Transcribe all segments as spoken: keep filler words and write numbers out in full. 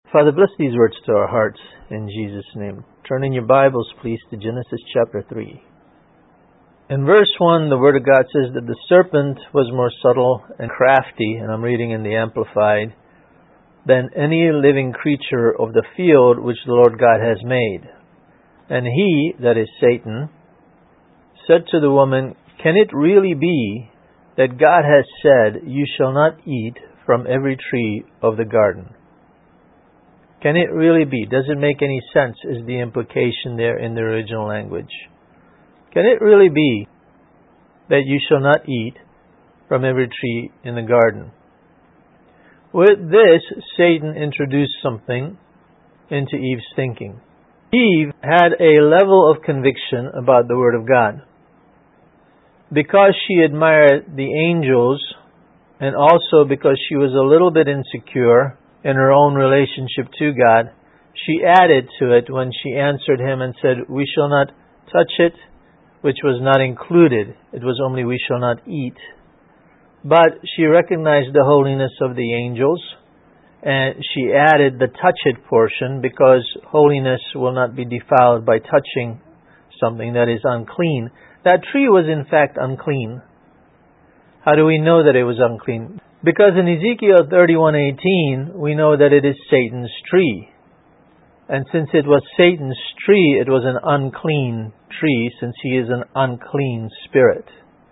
Father, bless these words to our hearts in Jesus' name. Turn in your Bibles, please, to Genesis chapter three. In verse one, the Word of God says that the serpent was more subtle and crafty, and I'm reading in the Amplified, than any living creature of the field which the Lord God has made. And he, that is Satan, said to the woman, "Can it really be that God has said, 'You shall not eat from every tree of the garden'?" Can it really be? Does it make any sense, is the implication there in the original language. Can it really be that you shall not eat from every tree in the garden? With this, Satan introduced something into Eve's thinking. Eve had a level of conviction about the Word of God. Because she admired the angels, and also because she was a little bit insecure in her own relationship to God, she added to it when she answered him and said, "We shall not touch it," which was not included. It was only, "We shall not eat." But she recognized the holiness of the angels, and she added the touch it portion, because holiness will not be defiled by touching something that is unclean. That tree was in fact unclean. How do we know that it was unclean? Because in Ezekiel thirty-one eighteen, we know that it is Satan's tree. And since it was Satan's tree, it was an unclean tree, since he is an unclean spirit.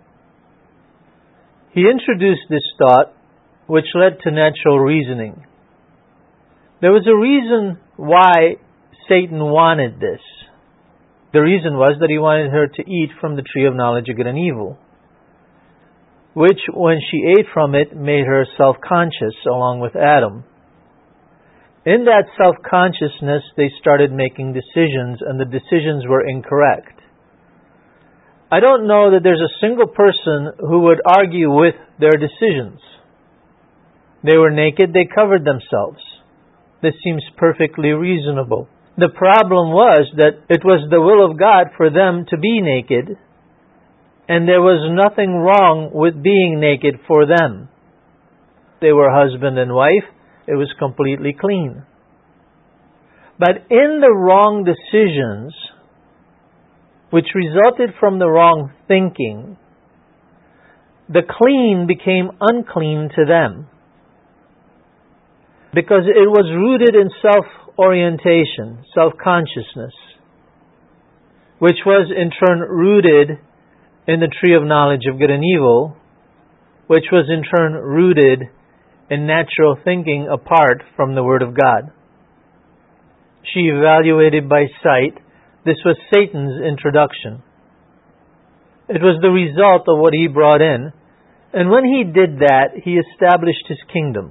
He introduced this thought, which led to natural reasoning. There was a reason why Satan wanted this. The reason was that he wanted her to eat from the tree of knowledge of good and evil, which, when she ate from it, made her self-conscious along with Adam. In that self-consciousness, they started making decisions, and the decisions were incorrect. I don't know that there's a single person who would argue with their decisions. They were naked, they covered themselves. This seems perfectly reasonable. The problem was that it was the will of God for them to be naked, and there was nothing wrong with being naked for them. They were husband and wife. It was completely clean. But in the wrong decisions, which resulted from the wrong thinking, the clean became unclean to them, because it was rooted in self-orientation, self-consciousness, which was in turn rooted in the tree of knowledge of good and evil, which was in turn rooted in natural thinking apart from the Word of God. She evaluated by sight. This was Satan's introduction. It was the result of what he brought in. And when he did that, he established his kingdom.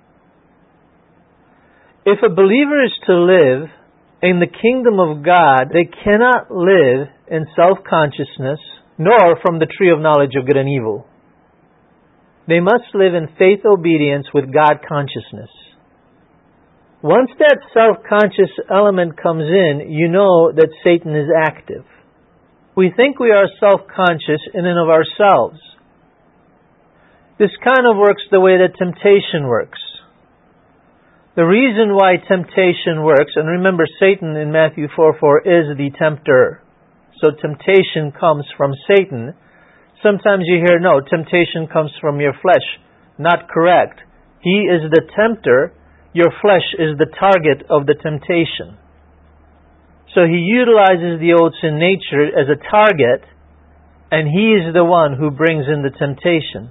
If a believer is to live in the kingdom of God, they cannot live in self-consciousness, nor from the tree of knowledge of good and evil. They must live in faith obedience with God consciousness. Once that self-conscious element comes in, you know that Satan is active. We think we are self-conscious in and of ourselves. This kind of works the way that temptation works. The reason why temptation works, and remember Satan in Matthew four four is the tempter. So temptation comes from Satan. Sometimes you hear, no, temptation comes from your flesh. Not correct. He is the tempter. Your flesh is the target of the temptation. So he utilizes the old sin nature as a target, and he is the one who brings in the temptation.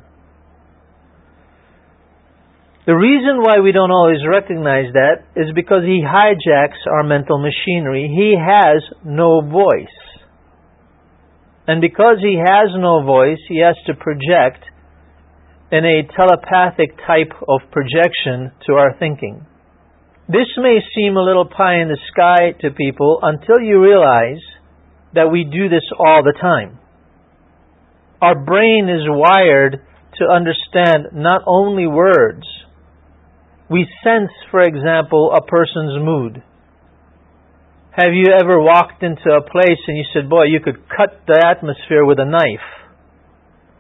The reason why we don't always recognize that is because he hijacks our mental machinery. He has no voice. And because he has no voice, he has to project in a telepathic type of projection to our thinking. This may seem a little pie in the sky to people until you realize that we do this all the time. Our brain is wired to understand not only words. We sense, for example, a person's mood. Have you ever walked into a place and you said, boy, you could cut the atmosphere with a knife?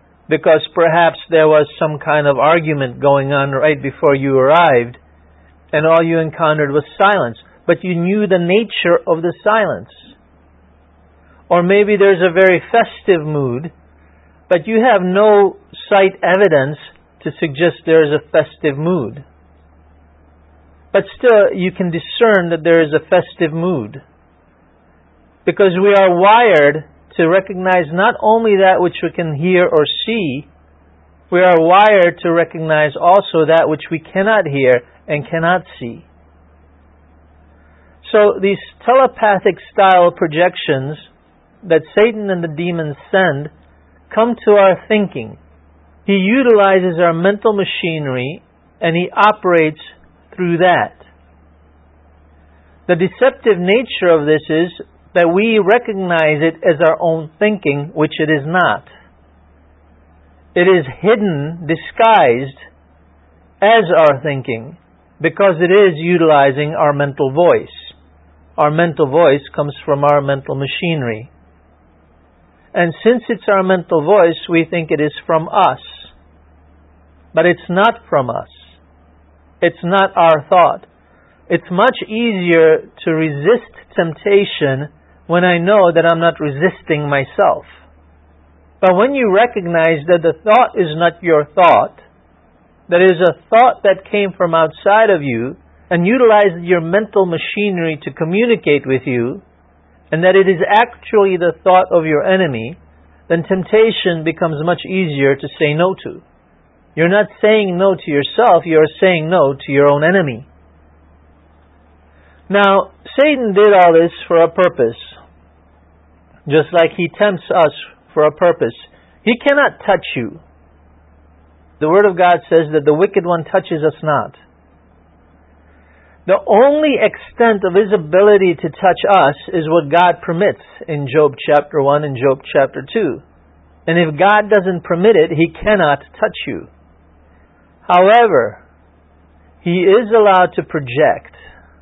Because perhaps there was some kind of argument going on right before you arrived, and all you encountered was silence, but you knew the nature of the silence. Or maybe there's a very festive mood, but you have no sight evidence to suggest there is a festive mood. But still, you can discern that there is a festive mood. Because we are wired to recognize not only that which we can hear or see, we are wired to recognize also that which we cannot hear and cannot see. So these telepathic style projections that Satan and the demons send come to our thinking. He utilizes our mental machinery and he operates through that. The deceptive nature of this is that we recognize it as our own thinking, which it is not. It is hidden, disguised as our thinking because it is utilizing our mental voice. Our mental voice comes from our mental machinery. And since it's our mental voice, we think it is from us. But it's not from us. It's not our thought. It's much easier to resist temptation when I know that I'm not resisting myself. But when you recognize that the thought is not your thought, that is a thought that came from outside of you and utilized your mental machinery to communicate with you, and that it is actually the thought of your enemy, then temptation becomes much easier to say no to. You're not saying no to yourself, you're saying no to your own enemy. Now, Satan did all this for a purpose. Just like he tempts us for a purpose. He cannot touch you. The Word of God says that the wicked one touches us not. The only extent of his ability to touch us is what God permits in Job chapter one and Job chapter two. And if God doesn't permit it, he cannot touch you. However, he is allowed to project.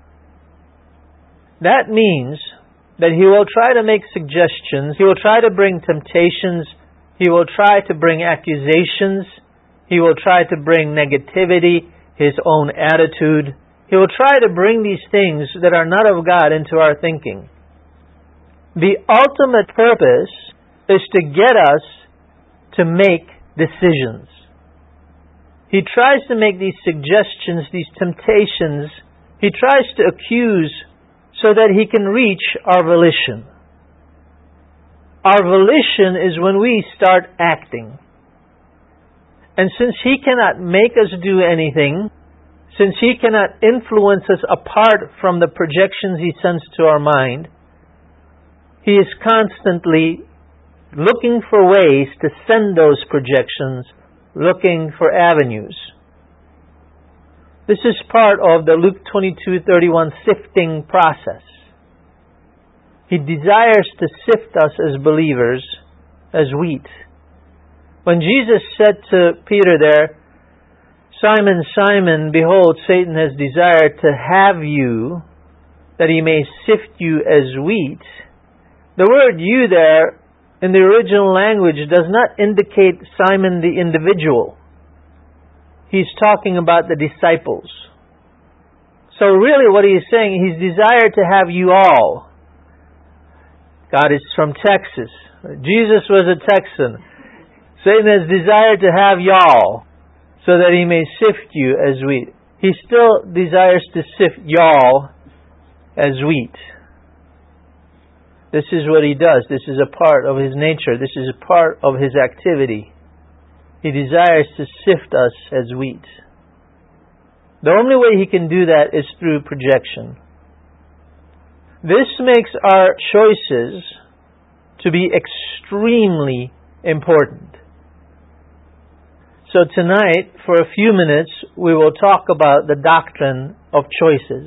That means that he will try to make suggestions, he will try to bring temptations, he will try to bring accusations, he will try to bring negativity, his own attitude. He will try to bring these things that are not of God into our thinking. The ultimate purpose is to get us to make decisions. He tries to make these suggestions, these temptations, he tries to accuse so that he can reach our volition. Our volition is when we start acting. And since he cannot make us do anything, since he cannot influence us apart from the projections he sends to our mind, he is constantly looking for ways to send those projections, looking for avenues. This is part of the Luke twenty-two thirty-one sifting process. He desires to sift us as believers, as wheat. When Jesus said to Peter there, Simon, Simon, behold, Satan has desired to have you, that he may sift you as wheat. The word you there, in the original language, does not indicate Simon the individual. He's talking about the disciples. So really what he is saying, he's desired to have you all. God is from Texas. Jesus was a Texan. Satan has desired to have y'all, so that he may sift you as wheat. He still desires to sift y'all as wheat. This is what he does. This is a part of his nature. This is a part of his activity. He desires to sift us as wheat. The only way he can do that is through projection. This makes our choices to be extremely important. So tonight, for a few minutes, we will talk about the doctrine of choices.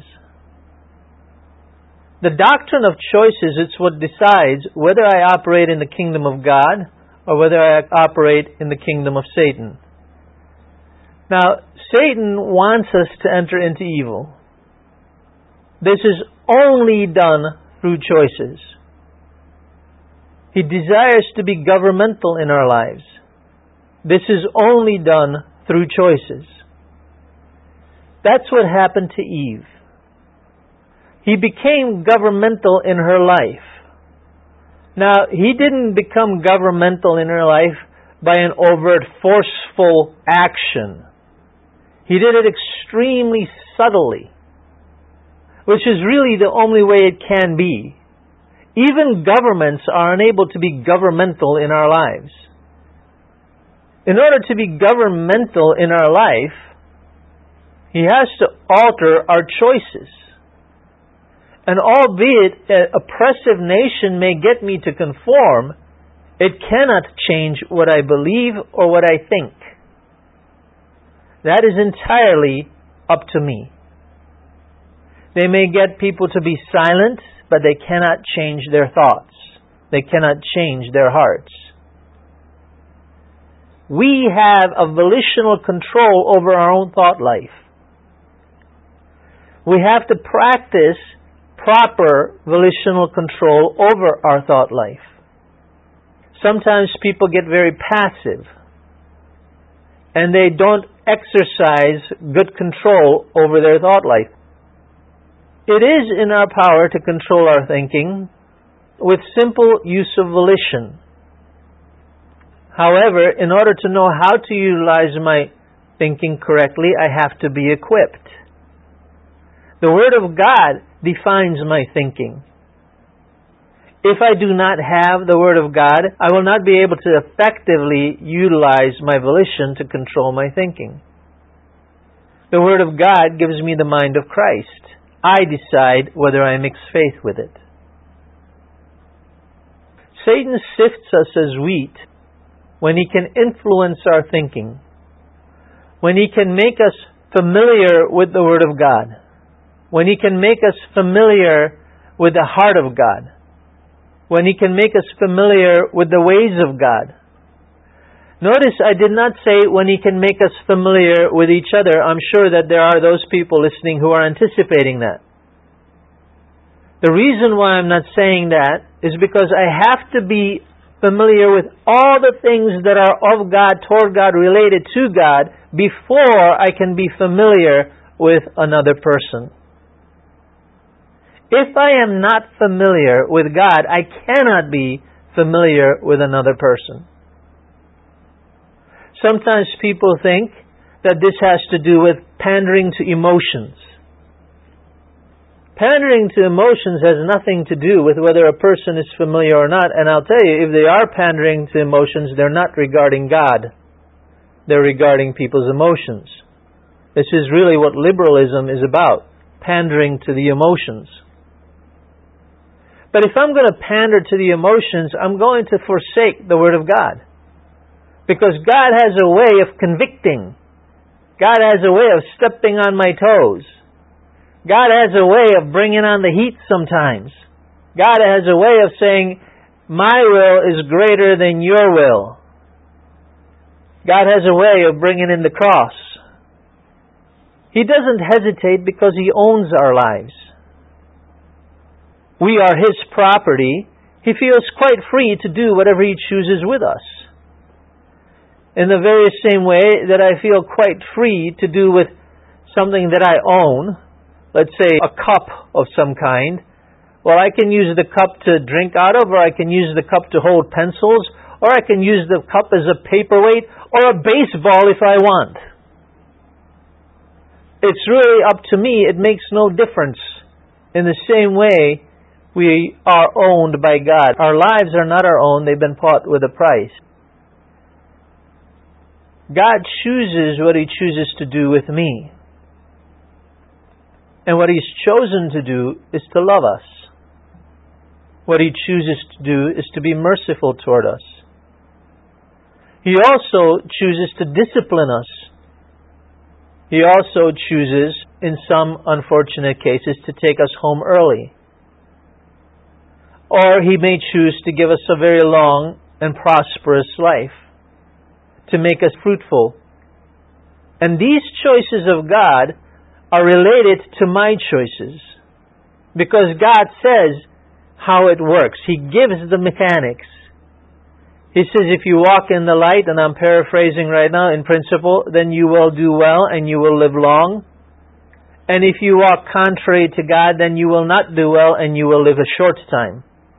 The doctrine of choices is what decides whether I operate in the kingdom of God or whether I operate in the kingdom of Satan. Now, Satan wants us to enter into evil. This is only done through choices. He desires to be governmental in our lives. This is only done through choices. That's what happened to Eve. He became governmental in her life. Now, he didn't become governmental in her life by an overt, forceful action. He did it extremely subtly, which is really the only way it can be. Even governments are unable to be governmental in our lives. In order to be governmental in our life, He has to alter our choices. And albeit an oppressive nation may get me to conform, it cannot change what I believe or what I think. That is entirely up to me. They may get people to be silent, but they cannot change their thoughts. They cannot change their hearts. We have a volitional control over our own thought life. We have to practice proper volitional control over our thought life. Sometimes people get very passive and they don't exercise good control over their thought life. It is in our power to control our thinking with simple use of volition. However, in order to know how to utilize my thinking correctly, I have to be equipped. The Word of God defines my thinking. If I do not have the Word of God, I will not be able to effectively utilize my volition to control my thinking. The Word of God gives me the mind of Christ. I decide whether I mix faith with it. Satan sifts us as wheat when he can influence our thinking, when he can make us familiar with the Word of God, when he can make us familiar with the heart of God, when he can make us familiar with the ways of God. Notice I did not say when he can make us familiar with each other. I'm sure that there are those people listening who are anticipating that. The reason why I'm not saying that is because I have to be familiar with all the things that are of God, toward God, related to God, before I can be familiar with another person. If I am not familiar with God, I cannot be familiar with another person. Sometimes people think that this has to do with pandering to emotions. Pandering to emotions has nothing to do with whether a person is familiar or not. And I'll tell you, if they are pandering to emotions, they're not regarding God. They're regarding people's emotions. This is really what liberalism is about, pandering to the emotions. But if I'm going to pander to the emotions, I'm going to forsake the Word of God. Because God has a way of convicting. God has a way of stepping on my toes. God has a way of bringing on the heat sometimes. God has a way of saying, my will is greater than your will. God has a way of bringing in the cross. He doesn't hesitate because He owns our lives. We are His property. He feels quite free to do whatever He chooses with us. In the very same way that I feel quite free to do with something that I own, let's say a cup of some kind, well, I can use the cup to drink out of, or I can use the cup to hold pencils, or I can use the cup as a paperweight, or a baseball if I want. It's really up to me. It makes no difference. In the same way, we are owned by God. Our lives are not our own. They've been bought with a price. God chooses what He chooses to do with me. And what He's chosen to do is to love us. What He chooses to do is to be merciful toward us. He also chooses to discipline us. He also chooses, in some unfortunate cases, to take us home early. Or He may choose to give us a very long and prosperous life, to make us fruitful. And these choices of God are related to my choices, because God says how it works. He gives the mechanics. He says, if you walk in the light, and I'm paraphrasing right now, in principle, then you will do well and you will live long. And if you walk contrary to God, then you will not do well and you will live a short time.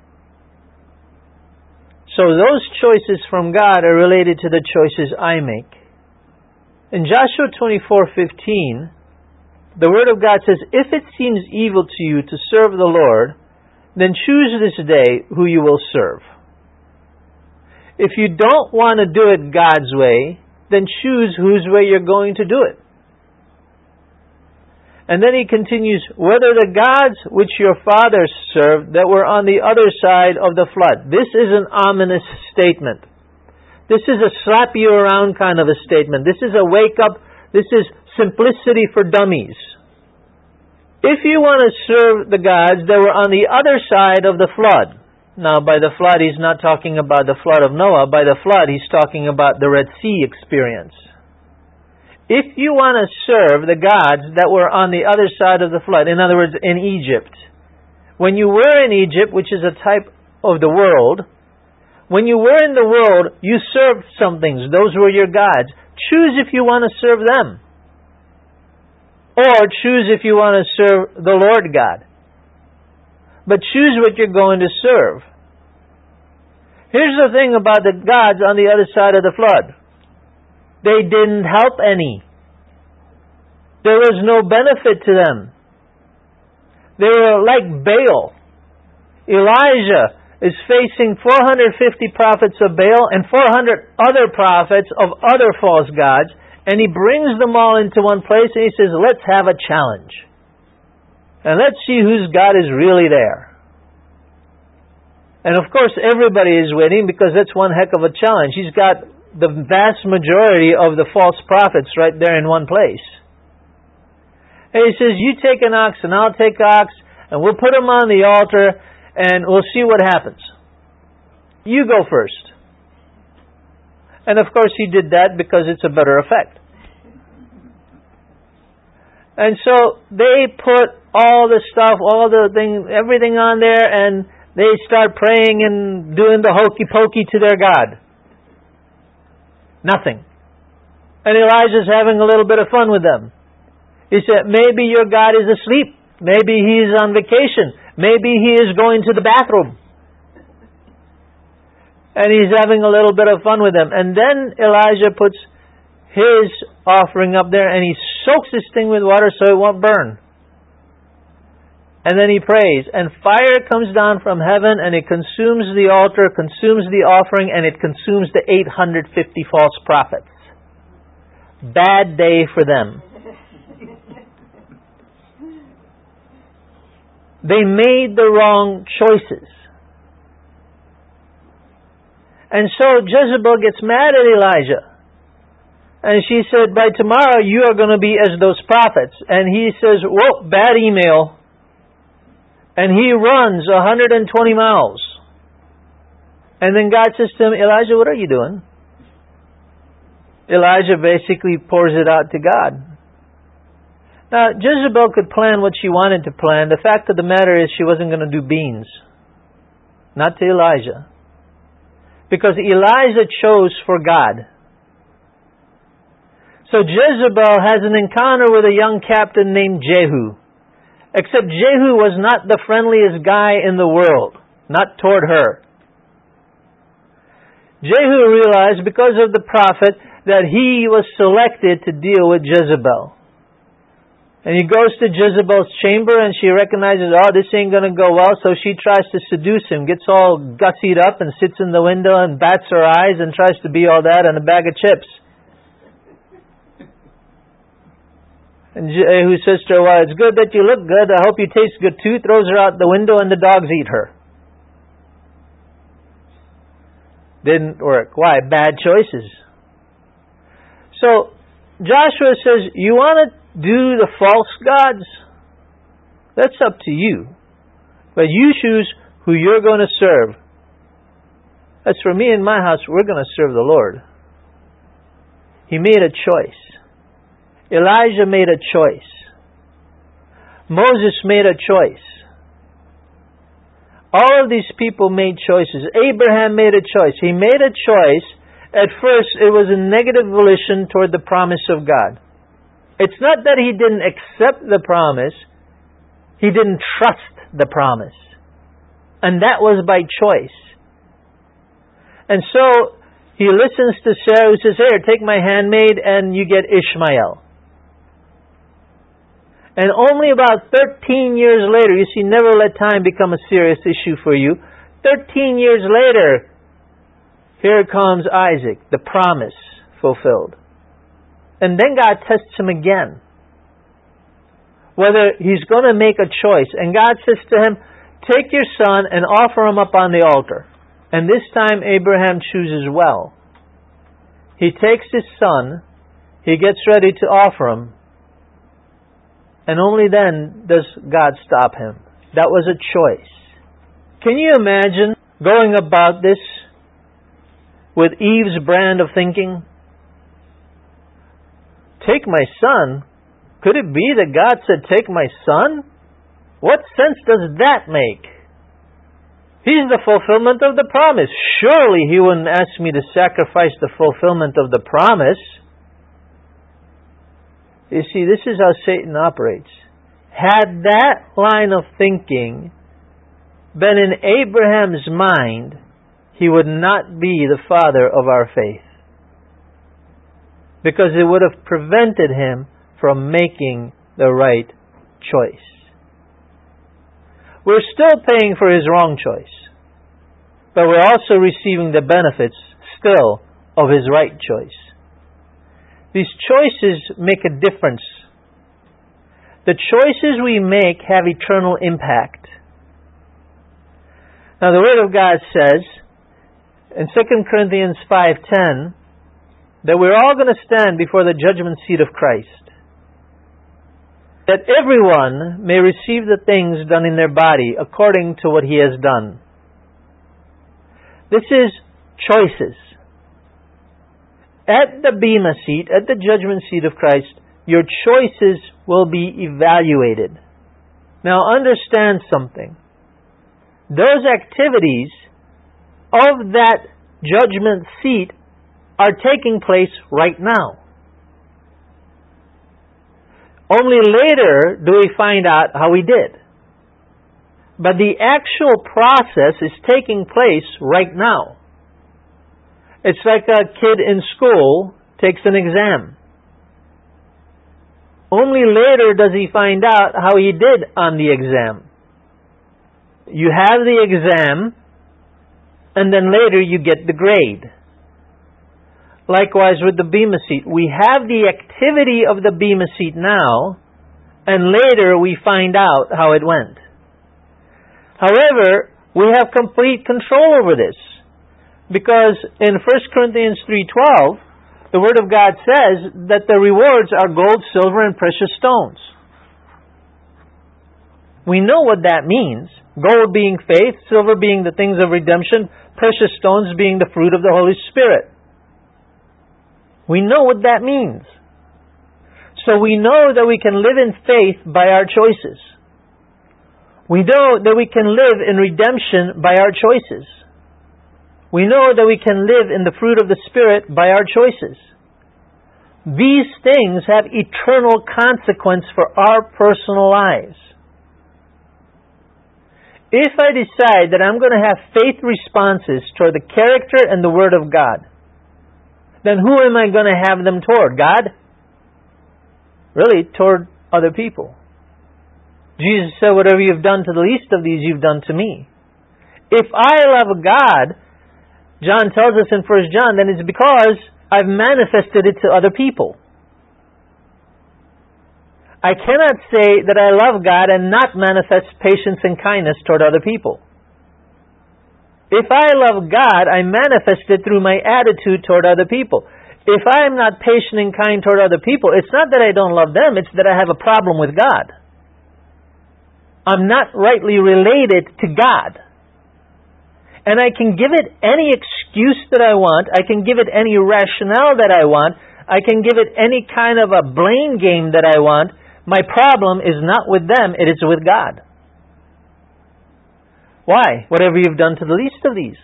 So those choices from God are related to the choices I make. In Joshua twenty-four fifteen, the Word of God says, "If it seems evil to you to serve the Lord, then choose this day who you will serve." If you don't want to do it God's way, then choose whose way you're going to do it. And then he continues, "Whether the gods which your fathers served that were on the other side of the flood." This is an ominous statement. This is a slap you around kind of a statement. This is a wake up. This is simplicity for dummies. If you want to serve the gods that were on the other side of the flood. Now by the flood he's not talking about the flood of Noah. By the flood he's talking about the Red Sea experience. If you want to serve the gods that were on the other side of the flood, in other words, in Egypt, when you were in Egypt, which is a type of the world, when you were in the world, you served some things. Those were your gods. Choose if you want to serve them. Or choose if you want to serve the Lord God. But choose what you're going to serve. Here's the thing about the gods on the other side of the flood. They didn't help any. There was no benefit to them. They were like Baal. Elijah is facing four hundred fifty prophets of Baal and four hundred other prophets of other false gods, and he brings them all into one place and he says, "Let's have a challenge. And let's see whose God is really there." And of course everybody is waiting because that's one heck of a challenge. He's got the vast majority of the false prophets right there in one place. And he says, "You take an ox and I'll take an ox and we'll put them on the altar and we'll see what happens. You go first." And of course he did that because it's a better effect. And so they put all the stuff, all the thing, everything on there, and they start praying and doing the hokey pokey to their God. Nothing. And Elijah's having a little bit of fun with them. He said, "Maybe your God is asleep. Maybe he is on vacation. Maybe he is going to the bathroom." And he's having a little bit of fun with them. And then Elijah puts his offering up there and he soaks this thing with water so it won't burn. And then he prays, and fire comes down from heaven and it consumes the altar, consumes the offering, and it consumes the eight hundred fifty false prophets. Bad day for them. They made the wrong choices. And so Jezebel gets mad at Elijah. And she said, "By tomorrow you are going to be as those prophets." And he says, "Whoa, bad email." And he runs one hundred twenty miles. And then God says to him, "Elijah, what are you doing?" Elijah basically pours it out to God. Now, Jezebel could plan what she wanted to plan. The fact of the matter is she wasn't going to do beans. Not to Elijah. Because Elijah chose for God. So Jezebel has an encounter with a young captain named Jehu. Except Jehu was not the friendliest guy in the world. Not toward her. Jehu realized because of the prophet that he was selected to deal with Jezebel. And he goes to Jezebel's chamber and she recognizes, oh, this ain't going to go well. So she tries to seduce him. Gets all gussied up and sits in the window and bats her eyes and tries to be all that and a bag of chips. And Jehu says to her, "Well, it's good that you look good. I hope you taste good too." Throws her out the window and the dogs eat her. Didn't work. Why? Bad choices. So Joshua says, you want to do the false gods? That's up to you. But you choose who you're going to serve. As for me and my house, we're going to serve the Lord. He made a choice. Elijah made a choice. Moses made a choice. All of these people made choices. Abraham made a choice. He made a choice. At first, it was a negative volition toward the promise of God. It's not that he didn't accept the promise, he didn't trust the promise. And that was by choice. And so, he listens to Sarah who says, "Here, take my handmaid and you get Ishmael." And only about thirteen years later, you see, never let time become a serious issue for you. thirteen years later, here comes Isaac, the promise fulfilled. And then God tests him again, whether he's going to make a choice. And God says to him, "Take your son and offer him up on the altar." And this time Abraham chooses well. He takes his son, he gets ready to offer him, and only then does God stop him. That was a choice. Can you imagine going about this with Eve's brand of thinking? Take my son? Could it be that God said, "Take my son"? What sense does that make? He's the fulfillment of the promise. Surely He wouldn't ask me to sacrifice the fulfillment of the promise. You see, this is how Satan operates. Had that line of thinking been in Abraham's mind, he would not be the father of our faith. Because it would have prevented him from making the right choice. We're still paying for his wrong choice, but we're also receiving the benefits still of his right choice. These choices make a difference. The choices we make have eternal impact. Now the Word of God says in Second Corinthians five ten that we're all going to stand before the judgment seat of Christ. That everyone may receive the things done in their body according to what he has done. This is choices. At the bema seat, at the judgment seat of Christ, your choices will be evaluated. Now understand something. Those activities of that judgment seat are taking place right now. Only later do we find out how we did. But the actual process is taking place right now. It's like a kid in school takes an exam. Only later does he find out how he did on the exam. You have the exam, and then later you get the grade. Likewise with the bema seat. We have the activity of the bema seat now, and later we find out how it went. However, we have complete control over this, because in First Corinthians three twelve, the Word of God says that the rewards are gold, silver, and precious stones. We know what that means. Gold being faith, silver being the things of redemption, precious stones being the fruit of the Holy Spirit. We know what that means. So we know that we can live in faith by our choices. We know that we can live in redemption by our choices. We know that we can live in the fruit of the Spirit by our choices. These things have eternal consequence for our personal lives. If I decide that I'm going to have faith responses toward the character and the Word of God, then who am I going to have them toward? God? Really, toward other people. Jesus said, "Whatever you've done to the least of these, you've done to me." If I love God, John tells us in First John, then it's because I've manifested it to other people. I cannot say that I love God and not manifest patience and kindness toward other people. If I love God, I manifest it through my attitude toward other people. If I am not patient and kind toward other people, it's not that I don't love them, it's that I have a problem with God. I'm not rightly related to God. And I can give it any excuse that I want, I can give it any rationale that I want, I can give it any kind of a blame game that I want. My problem is not with them, it is with God. Why? Whatever you've done to the least of these.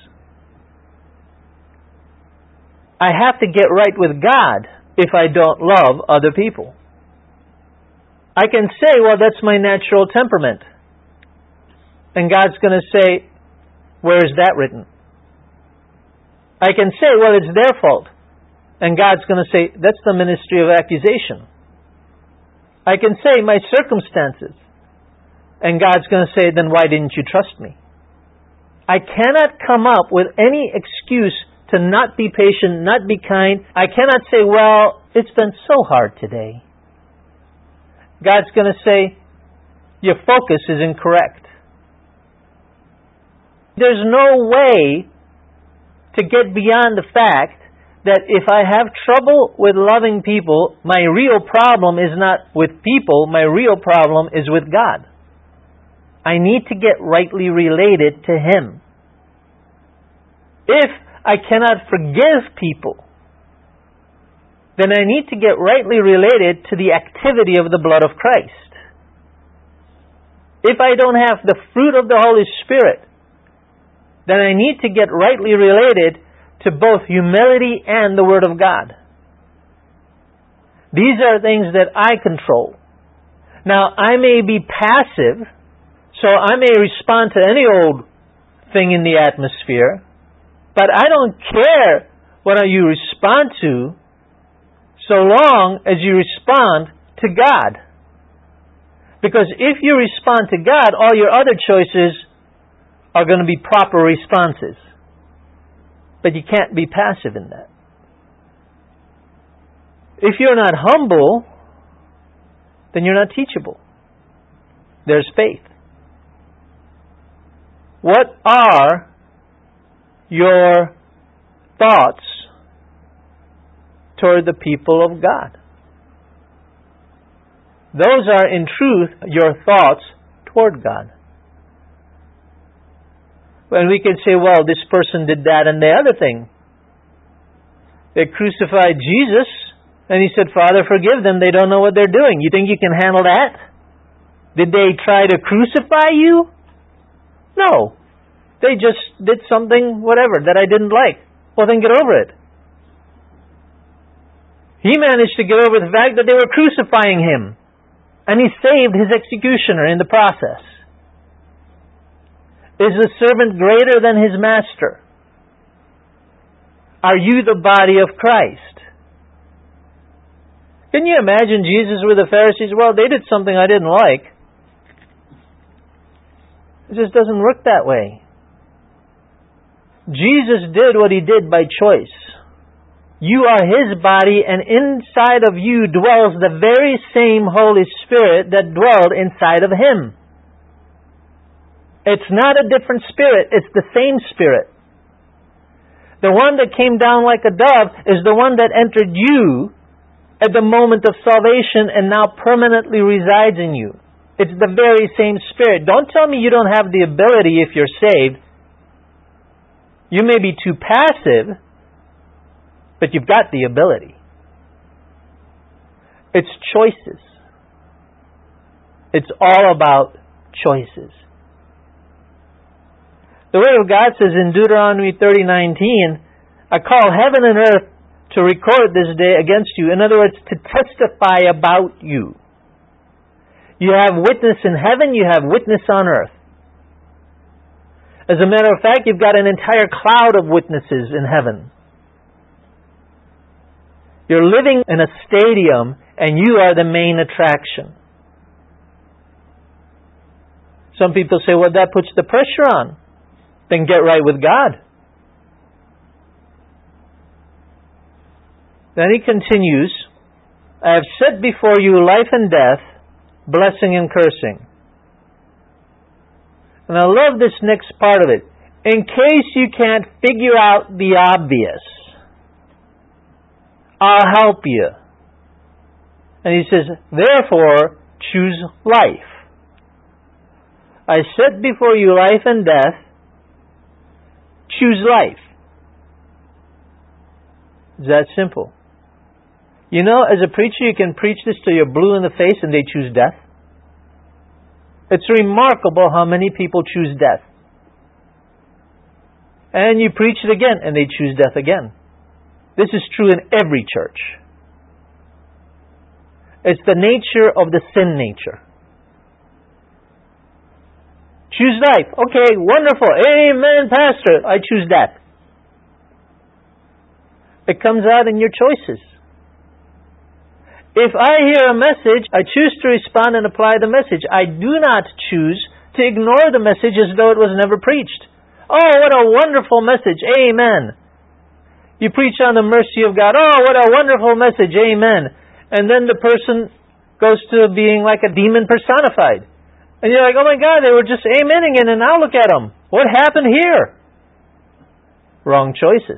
I have to get right with God if I don't love other people. I can say, well, that's my natural temperament. And God's going to say, where is that written? I can say, well, it's their fault. And God's going to say, that's the ministry of accusation. I can say, my circumstances. And God's going to say, then why didn't you trust me? I cannot come up with any excuse to not be patient, not be kind. I cannot say, well, it's been so hard today. God's going to say, your focus is incorrect. There's no way to get beyond the fact that if I have trouble with loving people, my real problem is not with people, my real problem is with God. I need to get rightly related to Him. If I cannot forgive people, then I need to get rightly related to the activity of the blood of Christ. If I don't have the fruit of the Holy Spirit, then I need to get rightly related to both humility and the Word of God. These are things that I control. Now, I may be passive, so I may respond to any old thing in the atmosphere, but I don't care what you respond to, so long as you respond to God. Because if you respond to God, all your other choices are going to be proper responses. But you can't be passive in that. If you're not humble, then you're not teachable. There's faith. What are your thoughts toward the people of God? Those are, in truth, your thoughts toward God. And we can say, well, this person did that and the other thing. They crucified Jesus, and He said, Father, forgive them. They don't know what they're doing. You think you can handle that? Did they try to crucify you? No. They just did something, whatever, that I didn't like. Well, then get over it. He managed to get over the fact that they were crucifying Him. And He saved His executioner in the process. Is the servant greater than his master? Are you the body of Christ? Can you imagine Jesus with the Pharisees? Well, they did something I didn't like. It just doesn't work that way. Jesus did what He did by choice. You are His body, and inside of you dwells the very same Holy Spirit that dwelled inside of Him. It's not a different Spirit, it's the same Spirit. The one that came down like a dove is the one that entered you at the moment of salvation and now permanently resides in you. It's the very same Spirit. Don't tell me you don't have the ability if you're saved. You may be too passive, but you've got the ability. It's choices. It's all about choices. The Word of God says in Deuteronomy thirty nineteen, I call heaven and earth to record this day against you. In other words, to testify about you. You have witness in heaven, you have witness on earth. As a matter of fact, you've got an entire cloud of witnesses in heaven. You're living in a stadium and you are the main attraction. Some people say, well, that puts the pressure on. Then get right with God. Then He continues, I have set before you life and death, blessing and cursing. And I love this next part of it. In case you can't figure out the obvious, I'll help you. And He says, therefore, choose life. I set before you life and death. Choose life. It's that simple. You know, as a preacher, you can preach this till you're blue in the face and they choose death. It's remarkable how many people choose death. And you preach it again and they choose death again. This is true in every church. It's the nature of the sin nature. Choose life. Okay, wonderful. Amen, Pastor. I choose that. It comes out in your choices. If I hear a message, I choose to respond and apply the message. I do not choose to ignore the message as though it was never preached. Oh, what a wonderful message. Amen. You preach on the mercy of God. Oh, what a wonderful message. Amen. And then the person goes to being like a demon personified. And you're like, oh my God, they were just amening it, and now look at them. What happened here? Wrong choices.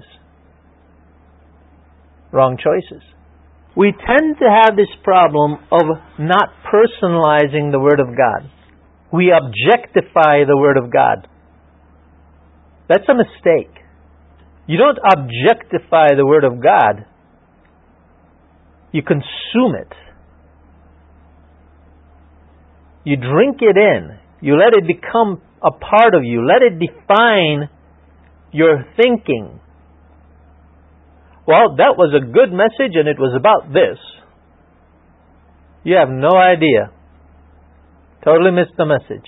Wrong choices. We tend to have this problem of not personalizing the Word of God. We objectify the Word of God. That's a mistake. You don't objectify the Word of God. You consume it. You drink it in. You let it become a part of you. Let it define your thinking. Well, that was a good message and it was about this. You have no idea. Totally missed the message.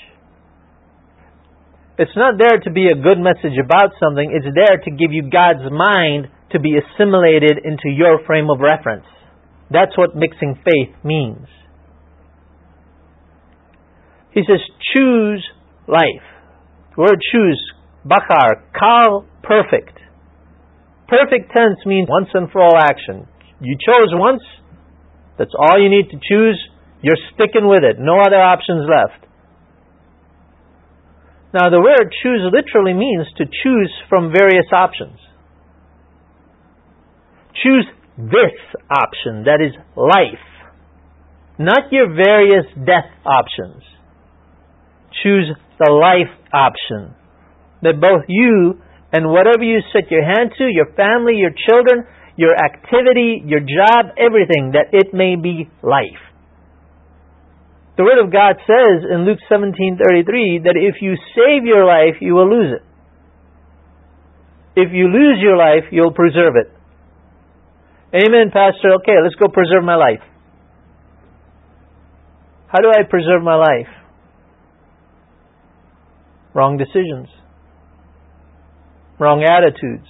It's not there to be a good message about something. It's there to give you God's mind to be assimilated into your frame of reference. That's what mixing faith means. He says, choose life. The word choose, bakar, kal, perfect. Perfect tense means once and for all action. You chose once, that's all you need to choose. You're sticking with it. No other options left. Now the word choose literally means to choose from various options. Choose this option, that is life. Not your various death options. Choose the life option. That both you and whatever you set your hand to, your family, your children, your activity, your job, everything, that it may be life. The Word of God says in Luke seventeen thirty-three that if you save your life, you will lose it. If you lose your life, you'll preserve it. Amen, Pastor. Okay, let's go preserve my life. How do I preserve my life? Wrong decisions. Wrong attitudes.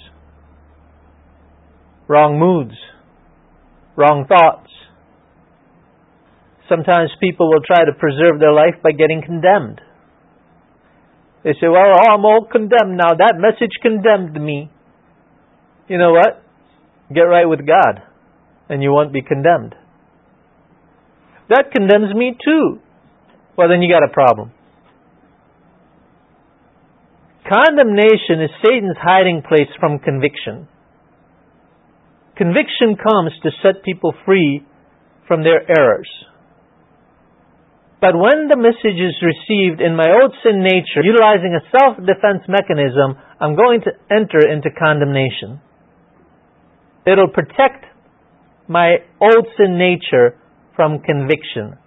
Wrong moods. Wrong thoughts. Sometimes people will try to preserve their life by getting condemned. They say, well, oh, I'm all condemned now. That message condemned me. You know what? Get right with God, and you won't be condemned. That condemns me too. Well, then you got a problem. Condemnation is Satan's hiding place from conviction. Conviction comes to set people free from their errors. But when the message is received in my old sin nature, utilizing a self-defense mechanism, I'm going to enter into condemnation. It'll protect my old sin nature from conviction.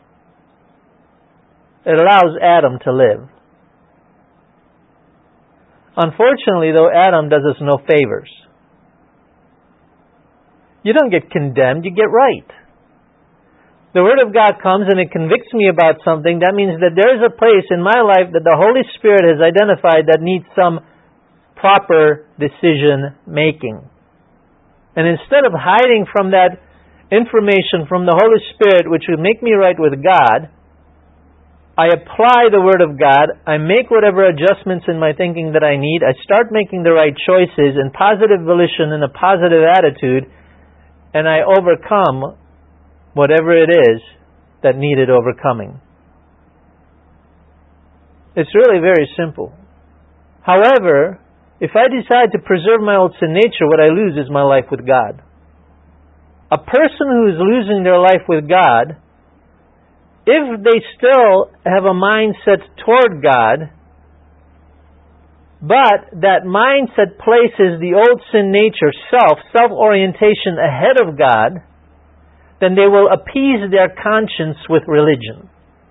It allows Adam to live. Unfortunately, though, Adam does us no favors. You don't get condemned, you get right. The Word of God comes and it convicts me about something. That means that there is a place in my life that the Holy Spirit has identified that needs some proper decision making. And instead of hiding from that information from the Holy Spirit, which would make me right with God, I apply the Word of God, I make whatever adjustments in my thinking that I need, I start making the right choices in positive volition and a positive attitude, and I overcome whatever it is that needed overcoming. It's really very simple. However, if I decide to preserve my old sin nature, what I lose is my life with God. A person who is losing their life with God, if they still have a mindset toward God, but that mindset places the old sin nature, self, self-orientation ahead of God, then they will appease their conscience with religion.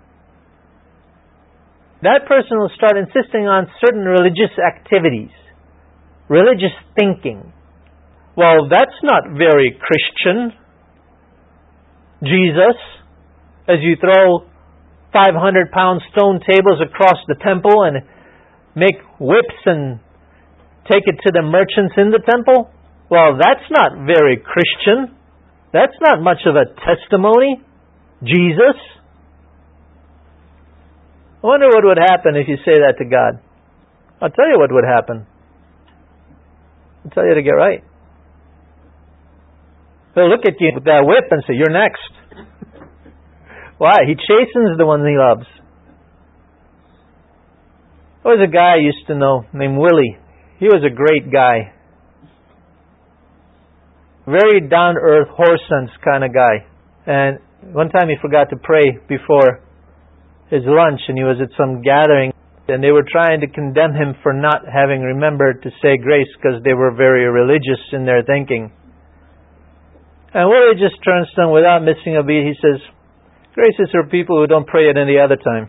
That person will start insisting on certain religious activities, religious thinking. Well, that's not very Christian. Jesus, as you throw five hundred pound stone tables across the temple and make whips and take it to the merchants in the temple? Well, that's not very Christian. That's not much of a testimony. Jesus. I wonder what would happen if you say that to God. I'll tell you what would happen. I'll tell you to get right. He'll look at you with that whip and say, "You're next." Why? He chastens the one he loves. There was a guy I used to know named Willie. He was a great guy. Very down-to-earth, horse sense kind of guy. And one time he forgot to pray before his lunch, and he was at some gathering, and they were trying to condemn him for not having remembered to say grace because they were very religious in their thinking. And Willie just turns to him without missing a beat. He says, "Grace is for people who don't pray at any other time."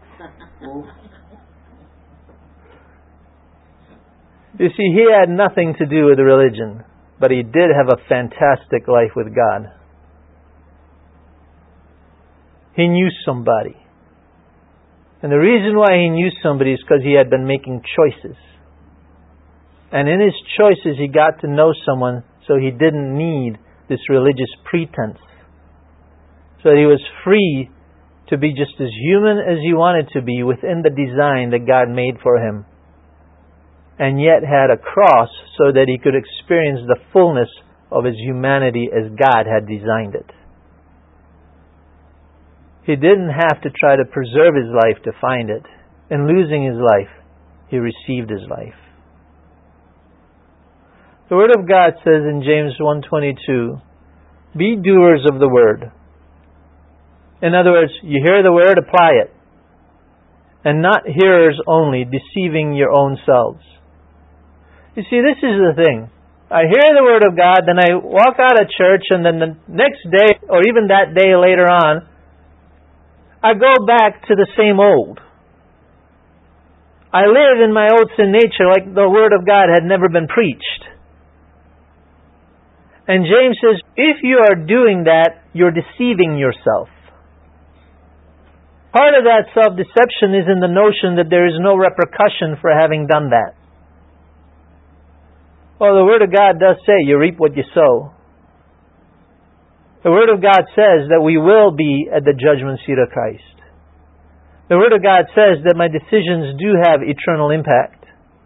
You see, he had nothing to do with religion, but he did have a fantastic life with God. He knew somebody. And the reason why he knew somebody is because he had been making choices. And in his choices, he got to know someone, so he didn't need this religious pretense. So he was free to be just as human as he wanted to be within the design that God made for him. And yet had a cross so that he could experience the fullness of his humanity as God had designed it. He didn't have to try to preserve his life to find it. In losing his life, he received his life. The Word of God says in James one twenty-two, "Be doers of the Word." In other words, you hear the Word, apply it. And not hearers only, deceiving your own selves. You see, this is the thing. I hear the Word of God, then I walk out of church, and then the next day, or even that day later on, I go back to the same old. I live in my old sin nature like the Word of God had never been preached. And James says, if you are doing that, you're deceiving yourself. Part of that self-deception is in the notion that there is no repercussion for having done that. Well, the Word of God does say you reap what you sow. The Word of God says that we will be at the judgment seat of Christ. The Word of God says that my decisions do have eternal impact.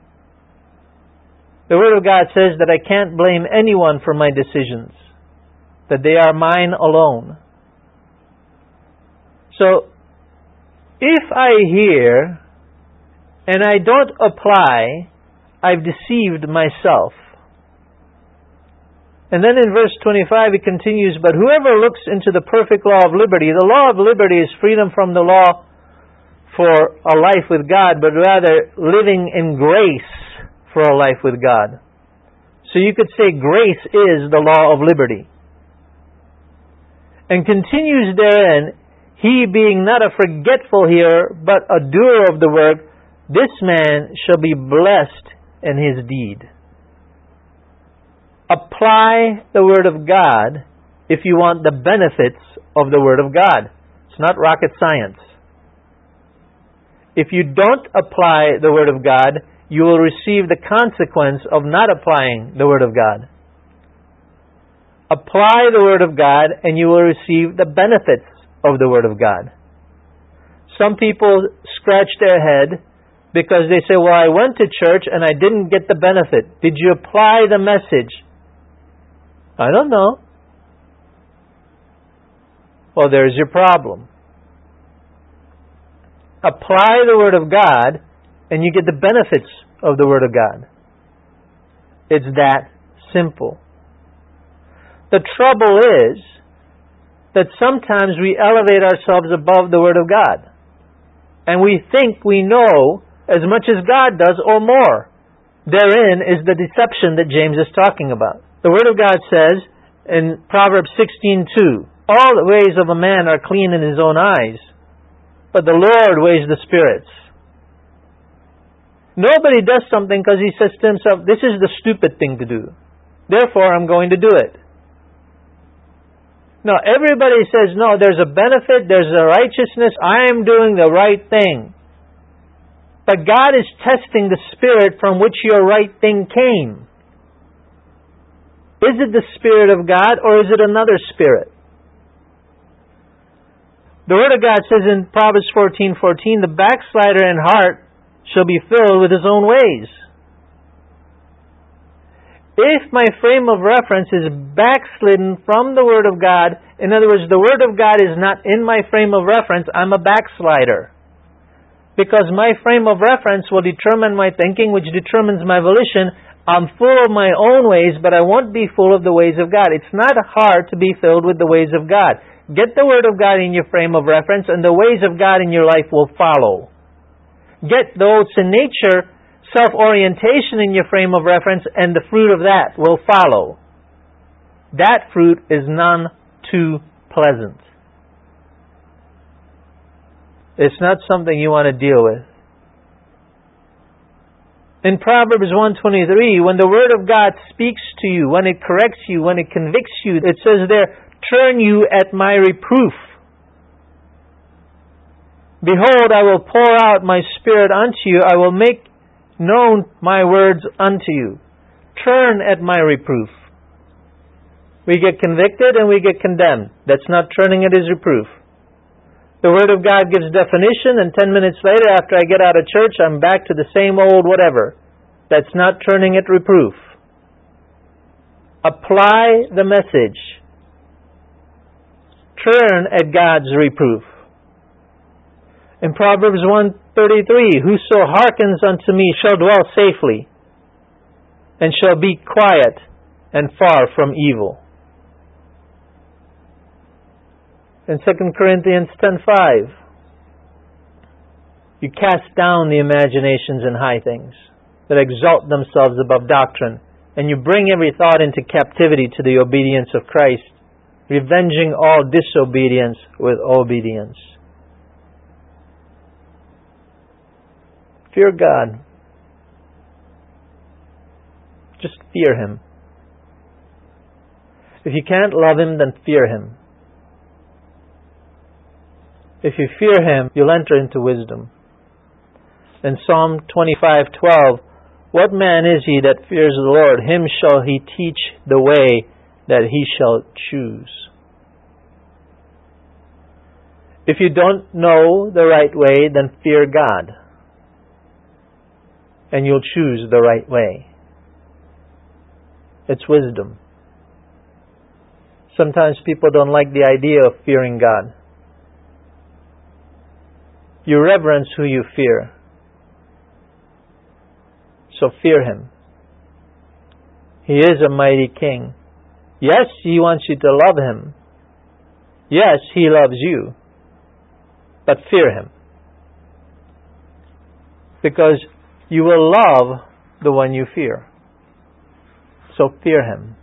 The Word of God says that I can't blame anyone for my decisions, that they are mine alone. So, if I hear and I don't apply, I've deceived myself. And then in verse twenty-five it continues, "But whoever looks into the perfect law of liberty," the law of liberty is freedom from the law for a life with God, but rather living in grace for a life with God. So you could say grace is the law of liberty. And continues therein, "He being not a forgetful hearer, but a doer of the work, this man shall be blessed in his deed." Apply the Word of God if you want the benefits of the Word of God. It's not rocket science. If you don't apply the Word of God, you will receive the consequence of not applying the Word of God. Apply the Word of God and you will receive the benefits of the Word of God. Some people scratch their head because they say, "Well, I went to church and I didn't get the benefit." Did you apply the message? I don't know. Well, there's your problem. Apply the Word of God and you get the benefits of the Word of God. It's that simple. The trouble is that sometimes we elevate ourselves above the Word of God. And we think we know as much as God does or more. Therein is the deception that James is talking about. The Word of God says in Proverbs sixteen two, "All the ways of a man are clean in his own eyes, but the Lord weighs the spirits." Nobody does something because he says to himself, "This is the stupid thing to do. Therefore, I'm going to do it." No, everybody says, no, there's a benefit, there's a righteousness, I am doing the right thing. But God is testing the spirit from which your right thing came. Is it the Spirit of God or is it another spirit? The Word of God says in Proverbs fourteen fourteen, the backslider in heart shall be filled with his own ways. If my frame of reference is backslidden from the Word of God, in other words, the Word of God is not in my frame of reference, I'm a backslider. Because my frame of reference will determine my thinking, which determines my volition. I'm full of my own ways, but I won't be full of the ways of God. It's not hard to be filled with the ways of God. Get the Word of God in your frame of reference, and the ways of God in your life will follow. Get the old sin nature self-orientation in your frame of reference, and the fruit of that will follow. That fruit is none too pleasant. It's not something you want to deal with. In Proverbs one twenty-three, when the Word of God speaks to you, when it corrects you, when it convicts you, it says there, turn you at my reproof. Behold, I will pour out my Spirit unto you. I will make known my words unto you. Turn at my reproof. We get convicted and we get condemned. That's not turning at His reproof. The Word of God gives definition, and ten minutes later, after I get out of church, I'm back to the same old whatever. That's not turning at reproof. Apply the message. Turn at God's reproof. In Proverbs one thirty-three, whoso hearkens unto me shall dwell safely, and shall be quiet and far from evil. In Second Corinthians ten five, you cast down the imaginations and high things that exalt themselves above doctrine, and you bring every thought into captivity to the obedience of Christ, revenging all disobedience with obedience. Fear God. Just fear Him. If you can't love Him, then fear Him. If you fear Him, you'll enter into wisdom. In Psalm twenty-five twelve, what man is he that fears the Lord? Him shall He teach the way that he shall choose. If you don't know the right way, then fear God, and you'll choose the right way. It's wisdom. Sometimes people don't like the idea of fearing God. You reverence who you fear. So fear Him. He is a mighty King. Yes, He wants you to love Him. Yes, He loves you. But fear Him. Because you will love the one you fear. So fear Him.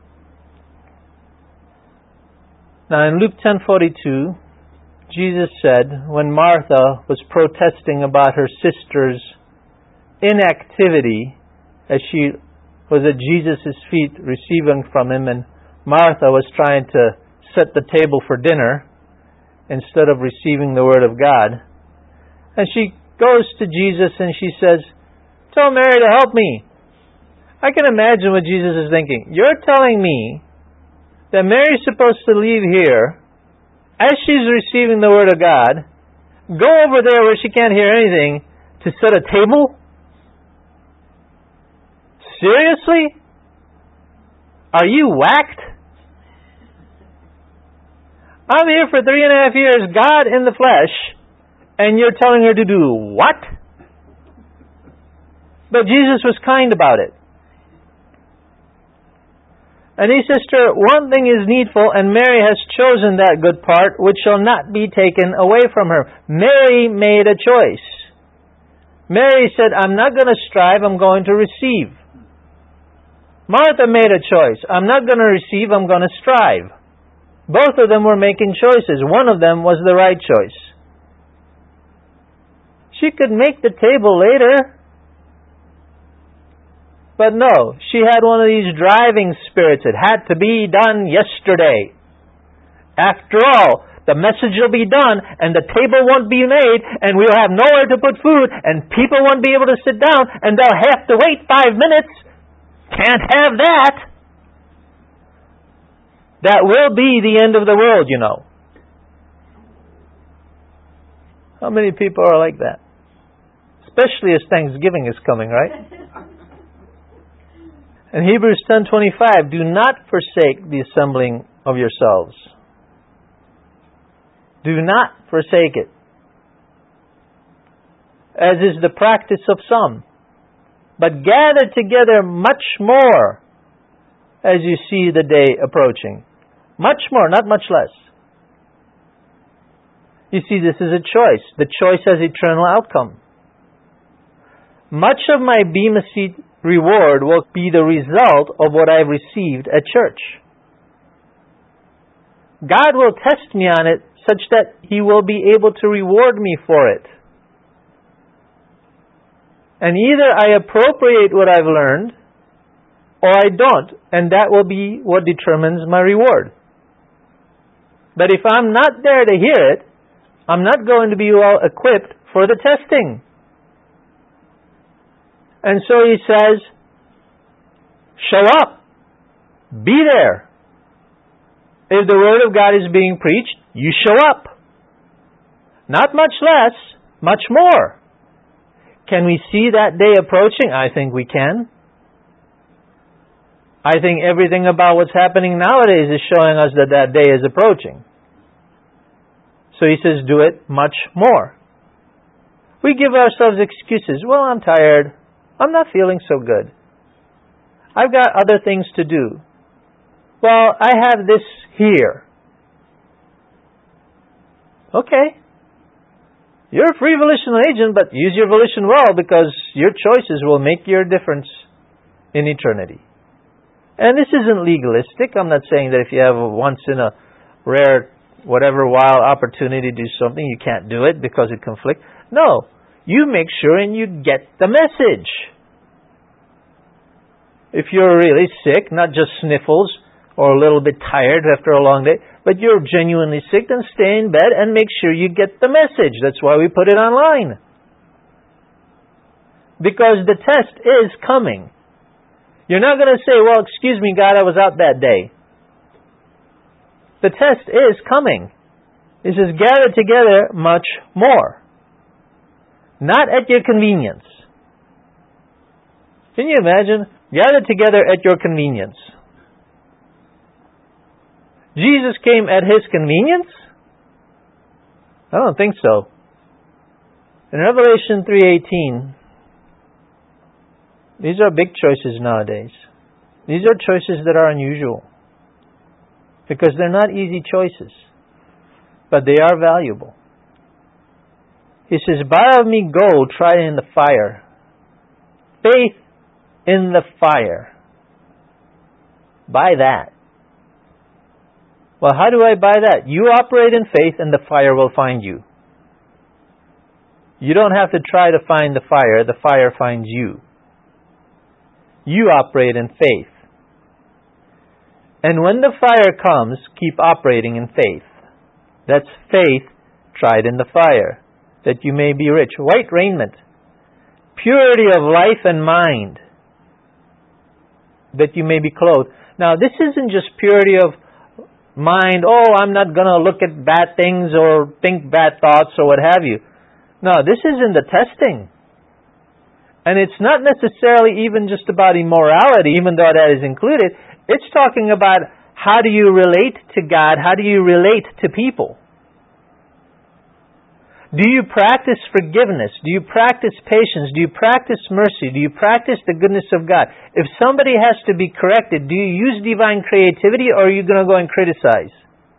Now in Luke ten forty-two, Jesus said, when Martha was protesting about her sister's inactivity as she was at Jesus' feet receiving from Him, and Martha was trying to set the table for dinner instead of receiving the Word of God. And she goes to Jesus and she says, tell Mary to help me. I can imagine what Jesus is thinking. You're telling me that Mary's supposed to leave here as she's receiving the Word of God, go over there where she can't hear anything to set a table? Seriously? Are you whacked? I'm here for three and a half years, God in the flesh, and you're telling her to do what? But Jesus was kind about it. And He says to her, one thing is needful, and Mary has chosen that good part, which shall not be taken away from her. Mary made a choice. Mary said, I'm not going to strive, I'm going to receive. Martha made a choice. I'm not going to receive, I'm going to strive. Both of them were making choices. One of them was the right choice. She could make the table later. But no, she had one of these driving spirits. It had to be done yesterday. After all, the message will be done, and the table won't be made, and we'll have nowhere to put food, and people won't be able to sit down, and they'll have to wait five minutes. Can't have that. That will be the end of the world, you know. How many people are like that? Especially as Thanksgiving is coming, right? In Hebrews ten twenty-five, do not forsake the assembling of yourselves. Do not forsake it, as is the practice of some, but gather together much more as you see the day approaching. Much more, not much less. You see, this is a choice. The choice has eternal outcome. Much of my Bema Seat reward will be the result of what I've received at church. God will test me on it such that He will be able to reward me for it. And either I appropriate what I've learned, or I don't, and that will be what determines my reward. But if I'm not there to hear it, I'm not going to be well equipped for the testing. And so He says, show up. Be there. If the Word of God is being preached, you show up. Not much less, much more. Can we see that day approaching? I think we can. I think everything about what's happening nowadays is showing us that that day is approaching. So He says, do it much more. We give ourselves excuses. Well, I'm tired. I'm not feeling so good. I've got other things to do. Well, I have this here. Okay. You're a free volitional agent, but use your volition well, because your choices will make your difference in eternity. And this isn't legalistic. I'm not saying that if you have a once in a rare, whatever while opportunity to do something, you can't do it because it conflicts. No. You make sure and you get the message. If you're really sick, not just sniffles or a little bit tired after a long day, but you're genuinely sick, then stay in bed and make sure you get the message. That's why we put it online. Because the test is coming. You're not going to say, well, excuse me, God, I was out that day. The test is coming. It says, gather together much more. Not at your convenience. Can you imagine? Gather together at your convenience. Jesus came at His convenience? I don't think so. In Revelation three eighteen, these are big choices nowadays. These are choices that are unusual. Because they're not easy choices. But they are valuable. He says, buy of me gold tried in the fire. Faith in the fire. Buy that. Well, how do I buy that? You operate in faith and the fire will find you. You don't have to try to find the fire. The fire finds you. You operate in faith. And when the fire comes, keep operating in faith. That's faith tried in the fire, that you may be rich. White raiment, purity of life and mind, that you may be clothed. Now, this isn't just purity of mind, oh, I'm not going to look at bad things or think bad thoughts or what have you. No, this is in the testing. And it's not necessarily even just about immorality, even though that is included. It's talking about how do you relate to God? How do you relate to people? Do you practice forgiveness? Do you practice patience? Do you practice mercy? Do you practice the goodness of God? If somebody has to be corrected, do you use divine creativity or are you going to go and criticize?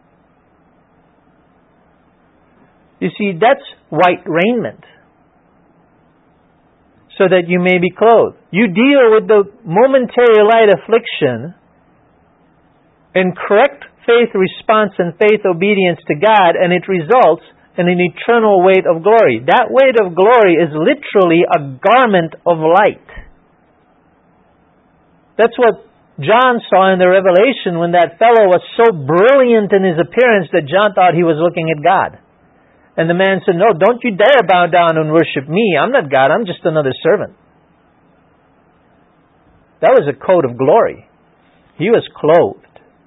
You see, that's white raiment. So that you may be clothed. You deal with the momentary light affliction in correct faith response and faith obedience to God, and it results in an eternal weight of glory. That weight of glory is literally a garment of light. That's what John saw in the Revelation when that fellow was so brilliant in his appearance that John thought he was looking at God. And the man said, no, don't you dare bow down and worship me. I'm not God, I'm just another servant. That was a coat of glory. He was clothed.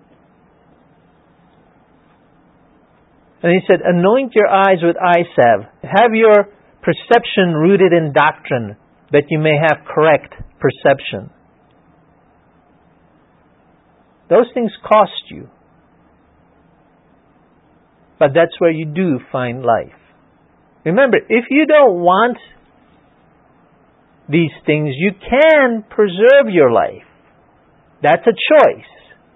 And he said, anoint your eyes with eye salve. Have your perception rooted in doctrine, that you may have correct perception. Those things cost you. But that's where you do find life. Remember, if you don't want these things, you can preserve your life. That's a choice.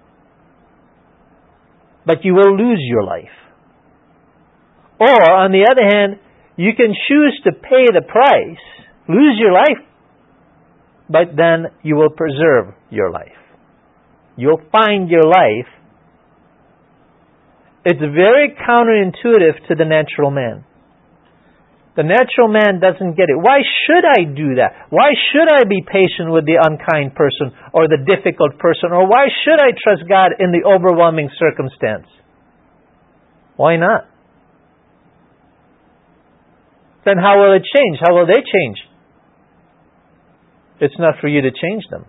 But you will lose your life. Or, on the other hand, you can choose to pay the price, lose your life, but then you will preserve your life. You'll find your life. It's very counterintuitive to the natural man. The natural man doesn't get it. Why should I do that? Why should I be patient with the unkind person or the difficult person? Or why should I trust God in the overwhelming circumstance? Why not? Then how will it change? How will they change? It's not for you to change them.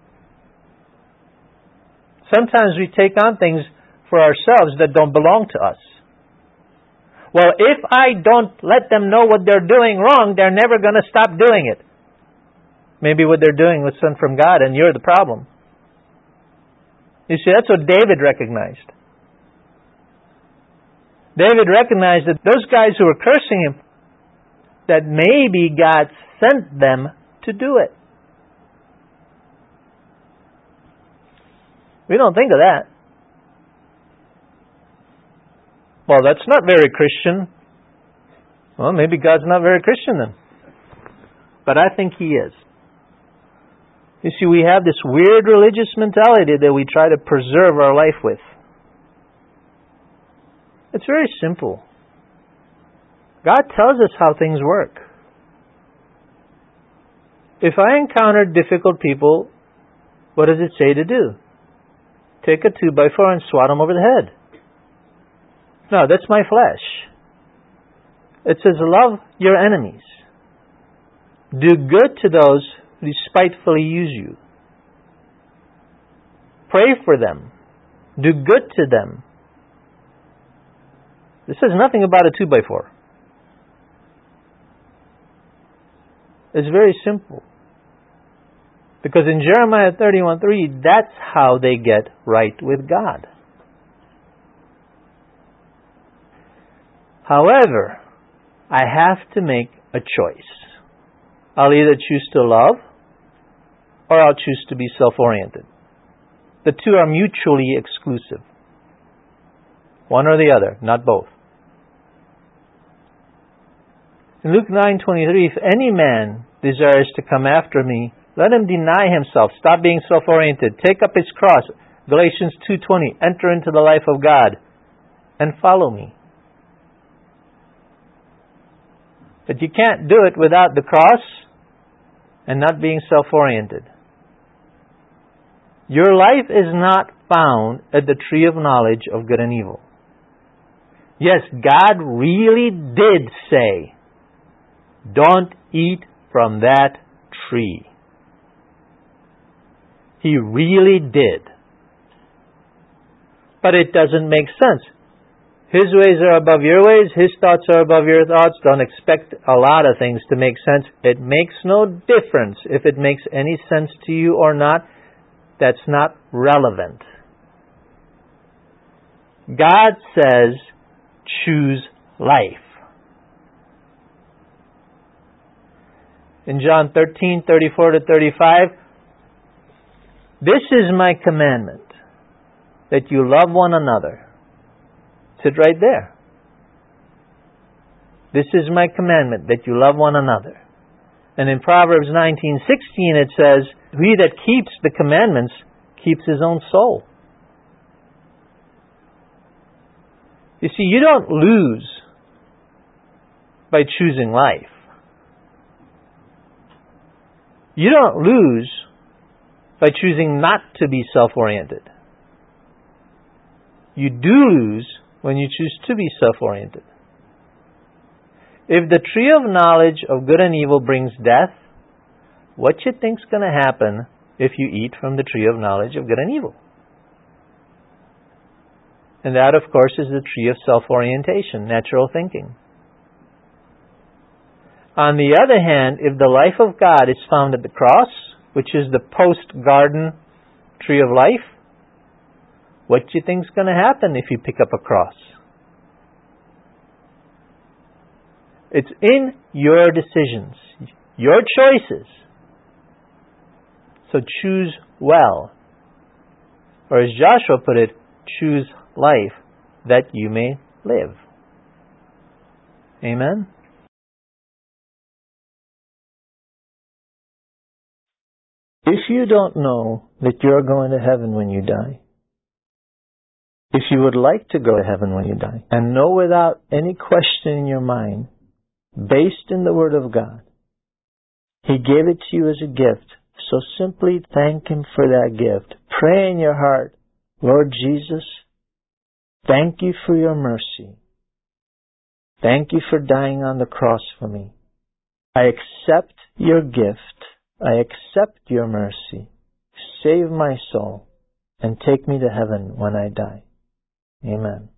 Sometimes we take on things for ourselves that don't belong to us. Well, if I don't let them know what they're doing wrong, they're never going to stop doing it. Maybe what they're doing was sent from God and you're the problem. You see, that's what David recognized. David recognized that those guys who were cursing him, that maybe God sent them to do it. We don't think of that. Well, that's not very Christian. Well, maybe God's not very Christian then. But I think He is. You see, we have this weird religious mentality that we try to preserve our life with. It's very simple. God tells us how things work. If I encounter difficult people, what does it say to do? Take a two by four and swat them over the head. No, that's my flesh. It says, love your enemies. Do good to those who despitefully use you. Pray for them. Do good to them. This says nothing about a two by four. It's very simple. Because in Jeremiah thirty-one three, that's how they get right with God. However, I have to make a choice. I'll either choose to love or I'll choose to be self-oriented. The two are mutually exclusive. One or the other, not both. In Luke nine twenty-three, if any man desires to come after me, let him deny himself, stop being self-oriented, take up his cross, Galatians two twenty, enter into the life of God, and follow me. But you can't do it without the cross and not being self-oriented. Your life is not found at the tree of knowledge of good and evil. Yes, God really did say, don't eat from that tree. He really did. But it doesn't make sense. His ways are above your ways. His thoughts are above your thoughts. Don't expect a lot of things to make sense. It makes no difference if it makes any sense to you or not. That's not relevant. God says, choose life. In John thirteen thirty-four to thirty-five, this is my commandment, that you love one another. Sit right there. This is my commandment, that you love one another. And in Proverbs nineteen sixteen it says, he that keeps the commandments keeps his own soul. You see, you don't lose by choosing life. You don't lose by choosing not to be self-oriented. You do lose when you choose to be self-oriented. If the tree of knowledge of good and evil brings death, what you think's going to happen if you eat from the tree of knowledge of good and evil? And that, of course, is the tree of self-orientation, natural thinking. On the other hand, if the life of God is found at the cross, which is the post-garden tree of life, what do you think is going to happen if you pick up a cross? It's in your decisions, your choices. So choose well. Or as Joshua put it, choose life that you may live. Amen? If you don't know that you're going to heaven when you die, if you would like to go to heaven when you die, and know without any question in your mind, based in the Word of God, He gave it to you as a gift, so simply thank Him for that gift. Pray in your heart, Lord Jesus, thank you for your mercy. Thank you for dying on the cross for me. I accept your gift. I accept your mercy. Save my soul and take me to heaven when I die. Amen.